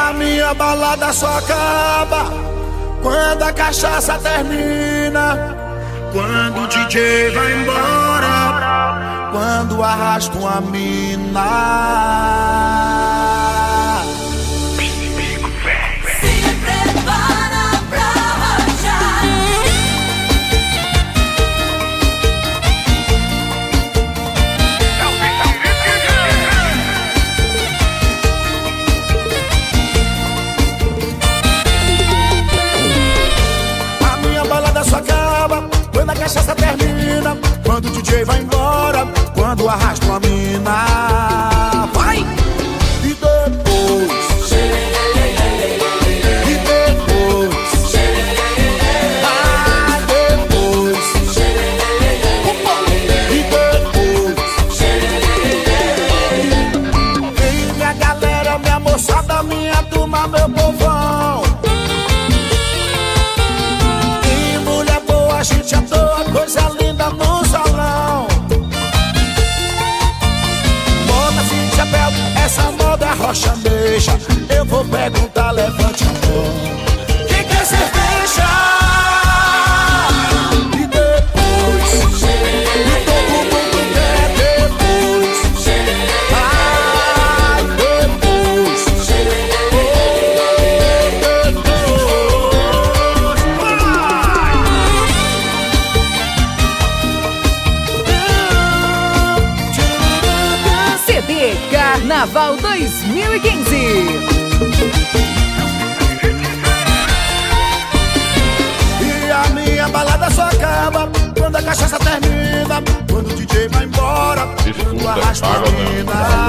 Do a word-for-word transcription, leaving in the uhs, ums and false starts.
a minha balada só acaba quando a cachaça termina, quando o D J vai embora, quando arrasta uma mina. Só acaba quando a cachaça termina, quando o D J vai embora, quando arrasta uma mina. Vai! E depois, e depois, ah, depois, e depois. Vem minha galera, minha moçada, minha turma, meu povão. A gente à toa, coisa linda no salão. Bota assim de chapéu, essa moda é rocha mexa. Eu vou perguntar, levante a mão. Quem quer cerveja? E depois, e todo mundo quer depois. Ai, depois, Carnaval dois mil e quinze. E a minha balada só acaba quando a cachaça termina, quando o D J vai embora, quando arrasta a mina.